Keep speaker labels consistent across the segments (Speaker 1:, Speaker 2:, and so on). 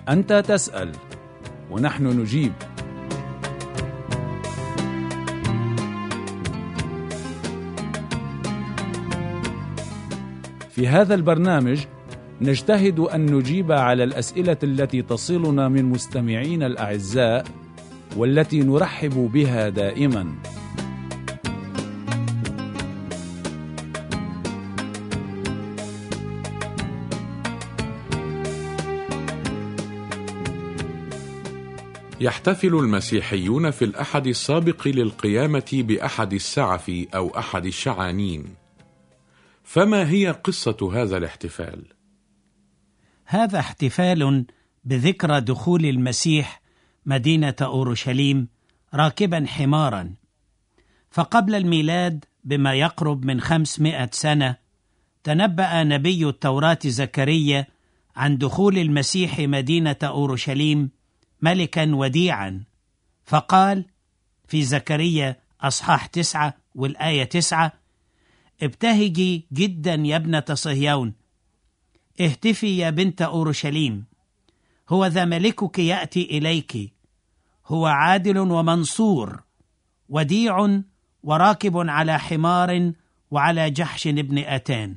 Speaker 1: أنت تسأل ونحن نجيب. في هذا البرنامج نجتهد أن نجيب على الأسئلة التي تصلنا من مستمعين الأعزاء والتي نرحب بها دائما.
Speaker 2: يحتفل المسيحيون في الأحد السابق للقيامة بأحد السعف أو أحد الشعانين، فما هي قصة هذا الاحتفال؟
Speaker 3: هذا احتفال بذكرى دخول المسيح مدينة أورشليم راكبا حمارا. فقبل الميلاد بما يقرب من 500 سنة تنبأ نبي التوراة زكريا عن دخول المسيح مدينة أورشليم ملكا وديعا، فقال في زكريا أصحاح 9 والآية 9: ابتهجي جدا يا ابنة صهيون، اهتفي يا بنت أورشليم، هو ذا ملكك يأتي إليك، هو عادل ومنصور وديع وراكب على حمار وعلى جحش ابن أتان.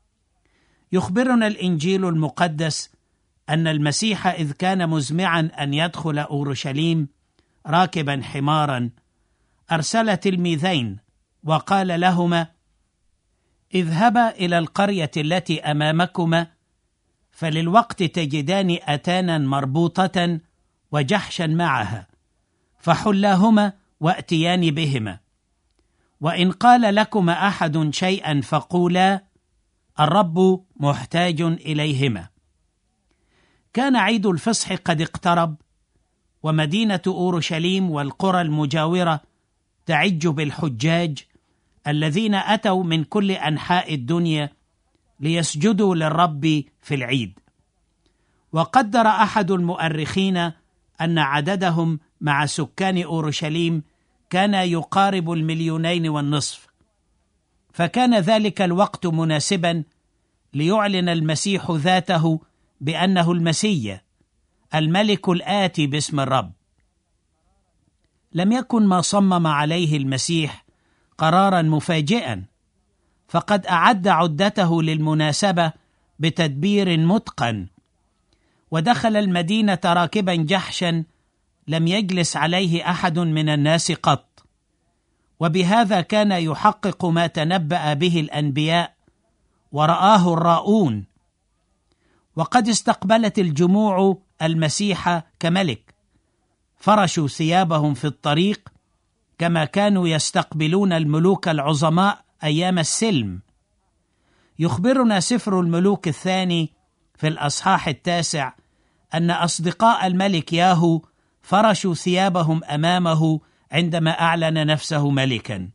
Speaker 3: يخبرنا الإنجيل المقدس أن المسيح إذ كان مزمعا أن يدخل أورشليم راكبا حمارا أرسل تلميذين وقال لهما: اذهبا إلى القرية التي أمامكما، فللوقت تجدان أتانا مربوطة وجحشا معها، فحلاهما وأتيان بهما، وإن قال لكما أحد شيئا فقولا: الرب محتاج إليهما. كان عيد الفصح قد اقترب، ومدينة أورشليم والقرى المجاورة تعج بالحجاج الذين أتوا من كل أنحاء الدنيا ليسجدوا للرب في العيد. وقدر أحد المؤرخين أن عددهم مع سكان أورشليم كان يقارب 2.5 مليون، فكان ذلك الوقت مناسبا ليعلن المسيح ذاته بأنه المسيح الملك الآتي باسم الرب. لم يكن ما صمم عليه المسيح قرارا مفاجئا، فقد أعد عدته للمناسبة بتدبير متقن، ودخل المدينة راكبا جحشا لم يجلس عليه أحد من الناس قط، وبهذا كان يحقق ما تنبأ به الأنبياء ورآه الراؤون. وقد استقبلت الجموع المسيح كملك، فرشوا ثيابهم في الطريق كما كانوا يستقبلون الملوك العظماء أيام السلم. يخبرنا سفر الملوك الثاني في الأصحاح 9 أن أصدقاء الملك ياهو فرشوا ثيابهم أمامه عندما أعلن نفسه ملكا.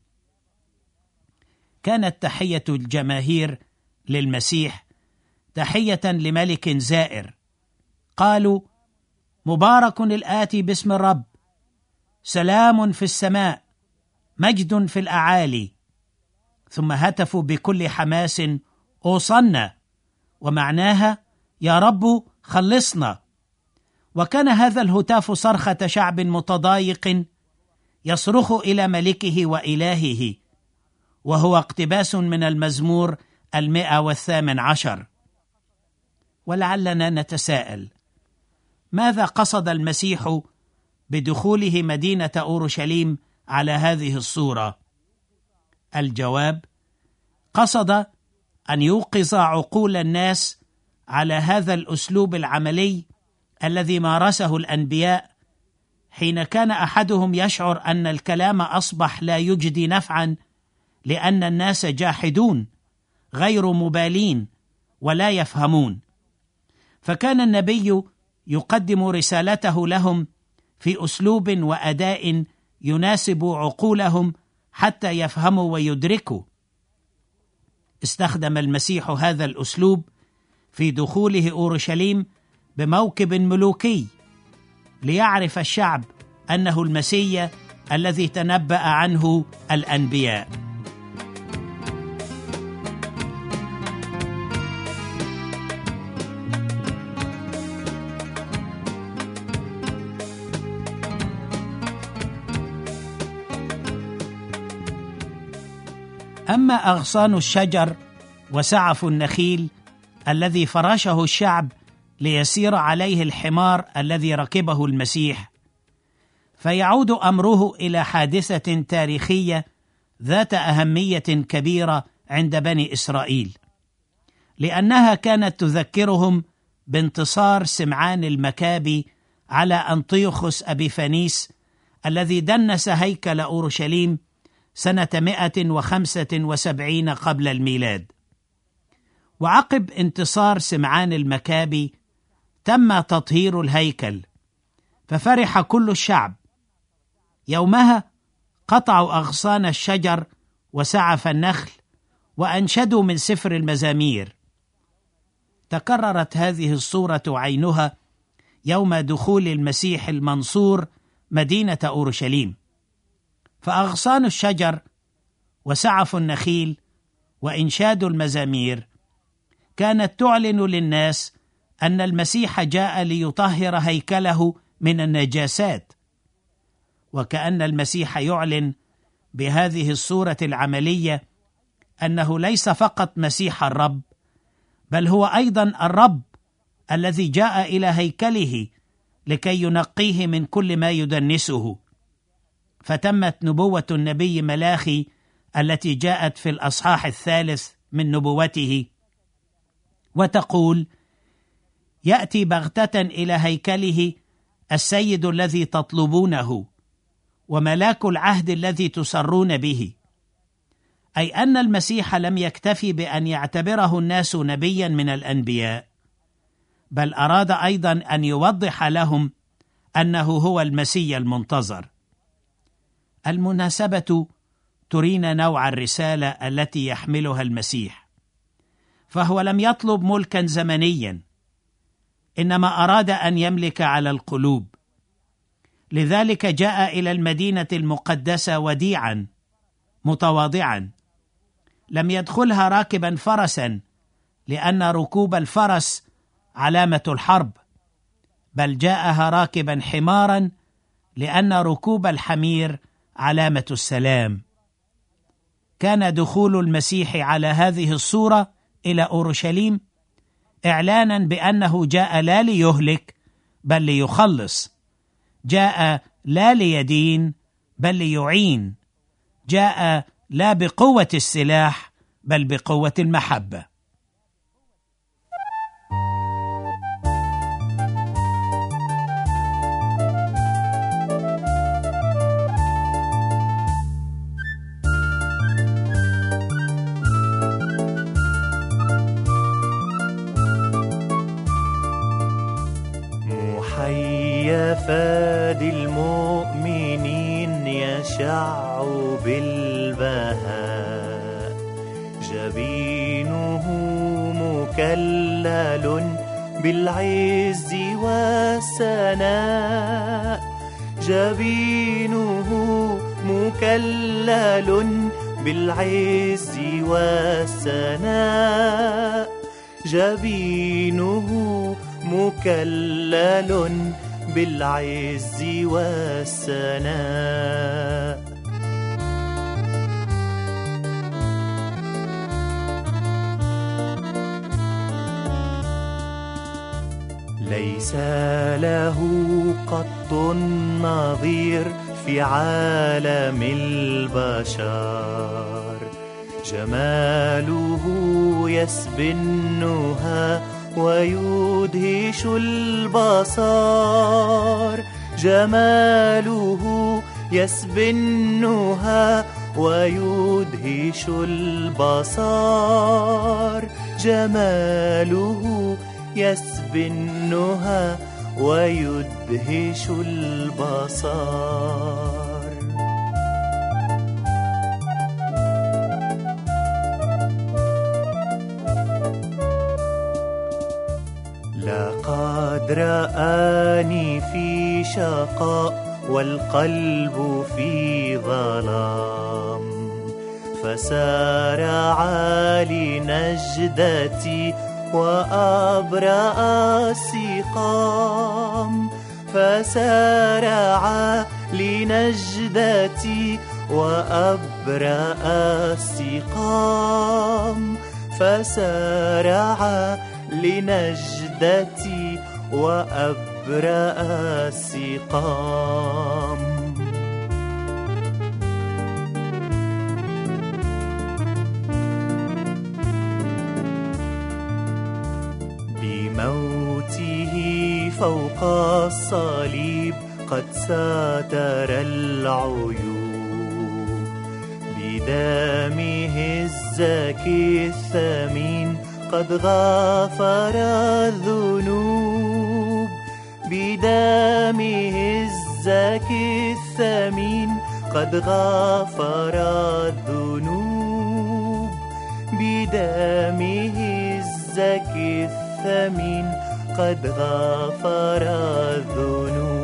Speaker 3: كانت تحية الجماهير للمسيح تحية لملك زائر، قالوا: مبارك الآتي باسم الرب، سلام في السماء، مجد في الأعالي. ثم هتفوا بكل حماس: أوصنا، ومعناها يا رب خلصنا. وكان هذا الهتاف صرخة شعب متضايق يصرخ إلى ملكه وإلهه، وهو اقتباس من المزمور 118. ولعلنا نتساءل: ماذا قصد المسيح بدخوله مدينة أورشليم على هذه الصورة؟ الجواب: قصد أن يوقظ عقول الناس على هذا الأسلوب العملي الذي مارسه الأنبياء حين كان أحدهم يشعر أن الكلام أصبح لا يجدي نفعا لأن الناس جاحدون غير مبالين ولا يفهمون، فكان النبي يقدم رسالته لهم في أسلوب وأداء يناسب عقولهم حتى يفهموا ويدركوا. استخدم المسيح هذا الأسلوب في دخوله أورشليم بموكب ملوكي ليعرف الشعب أنه المسيح الذي تنبأ عنه الأنبياء. أما أغصان الشجر وسعف النخيل الذي فرشه الشعب ليسير عليه الحمار الذي ركبه المسيح، فيعود أمره إلى حادثة تاريخية ذات أهمية كبيرة عند بني إسرائيل، لأنها كانت تذكرهم بانتصار سمعان المكابي على أنطيوخوس أبيفانيس الذي دنس هيكل أورشليم سنة 175 قبل الميلاد. وعقب انتصار سمعان المكابي تم تطهير الهيكل، ففرح كل الشعب. يومها قطعوا أغصان الشجر وسعف النخل وأنشدوا من سفر المزامير. تكررت هذه الصورة عينها يوم دخول المسيح المنصور مدينة أورشليم، فأغصان الشجر وسعف النخيل وإنشاد المزامير كانت تعلن للناس أن المسيح جاء ليطهر هيكله من النجاسات، وكأن المسيح يعلن بهذه الصورة العملية أنه ليس فقط مسيح الرب، بل هو أيضا الرب الذي جاء إلى هيكله لكي ينقيه من كل ما يدنسه. فتمت نبوة النبي ملاخي التي جاءت في الأصحاح 3 من نبوته، وتقول: يأتي بغتة إلى هيكله السيد الذي تطلبونه وملاك العهد الذي تسرون به. أي أن المسيح لم يكتفي بأن يعتبره الناس نبيا من الأنبياء، بل أراد أيضا أن يوضح لهم أنه هو المسيح المنتظر. المناسبة ترينا نوع الرسالة التي يحملها المسيح، فهو لم يطلب ملكا زمنيا، إنما أراد أن يملك على القلوب. لذلك جاء إلى المدينة المقدسة وديعا متواضعا، لم يدخلها راكبا فرسا لأن ركوب الفرس علامة الحرب، بل جاءها راكبا حمارا لأن ركوب الحمير علامة السلام. كان دخول المسيح على هذه الصورة إلى أورشليم إعلانا بأنه جاء لا ليهلك بل ليخلص، جاء لا ليدين بل ليعين، جاء لا بقوة السلاح بل بقوة المحبة.
Speaker 4: محيا فادي المؤمنين يشع بالبهاء، جبينه مكلل بالعز والسناء، جبينه مكلل بالعز والسناء، جبينه مكلل بالعز والسناء. ليس له قط نظير في عالم البشر، جماله يسبي النهى ويدهش البصر، جماله يسبي النهى ويدهش البصر، جماله يسبي النهى ويدهش البصر. لقد رآني في شقاء والقلب في ظلام، فسارع لنجدتي وأبرأ السقام، فسارع لنجدتي وأبرأ السقام، فسارع لنجدتي وأبرأ السقام. بموته فوق الصليب قد ساتر العيوب، بدمه الزكي الثمين قد غفر الذنوب، بدمه الزكي الثمين قد غفر الذنوب، بدمه الزكي الثمين قد غفر الذنوب.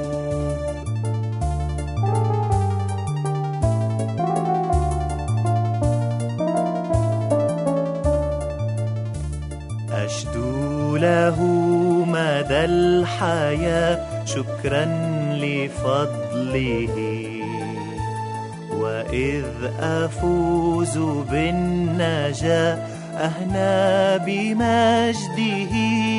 Speaker 4: أشدو له مدى الحياة شكرا لفضله، وإذ أفوز بالنجاة أهنى بمجده،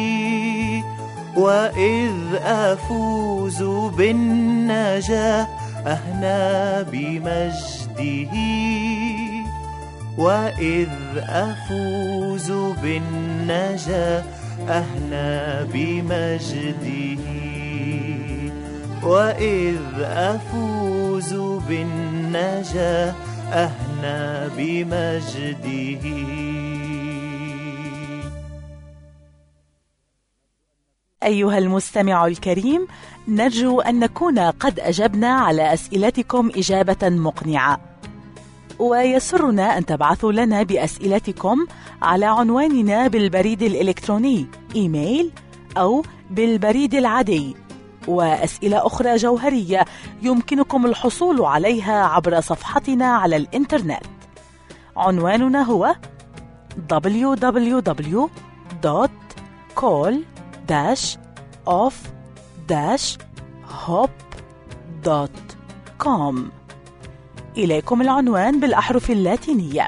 Speaker 4: وإذ أفوز بالنجاة أهنى بمجده، وإذ أفوز بالنجاة أهنى بمجده، وإذ أفوز بالنجاة أهنى بمجده.
Speaker 5: أيها المستمع الكريم، نرجو أن نكون قد أجبنا على أسئلتكم إجابة مقنعة، ويسرنا أن تبعثوا لنا بأسئلتكم على عنواننا بالبريد الإلكتروني إيميل أو بالبريد العادي. وأسئلة أخرى جوهرية يمكنكم الحصول عليها عبر صفحتنا على الإنترنت. عنواننا هو www.call-off-hop.com. إليكم العنوان بالأحرف اللاتينية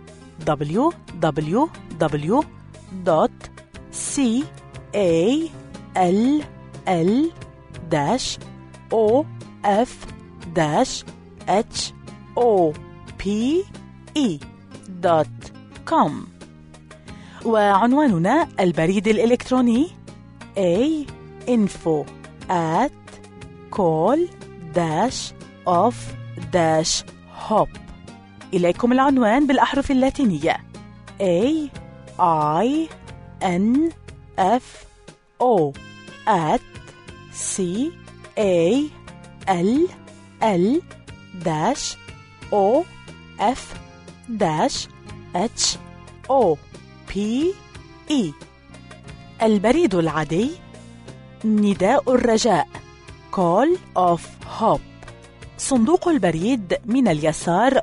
Speaker 5: www.call-off-hop.com. وعنواننا البريد الإلكتروني info@call-off-hop. إليكم العنوان بالأحرف اللاتينية AINFO@call-off-hop. البريد العادي نداء الرجاء Call of Hope. صندوق البريد من اليسار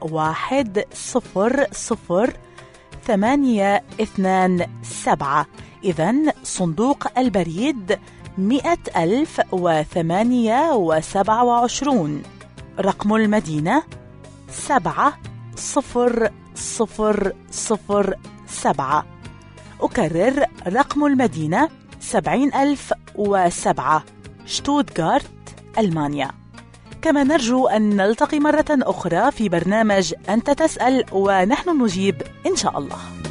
Speaker 5: 1000827. إذن صندوق البريد 100,028. رقم المدينة 70007. أكرر رقم المدينة 70,007، شتوتغارت، ألمانيا. كما نرجو أن نلتقي مرة أخرى في برنامج أنت تسأل ونحن نجيب إن شاء الله.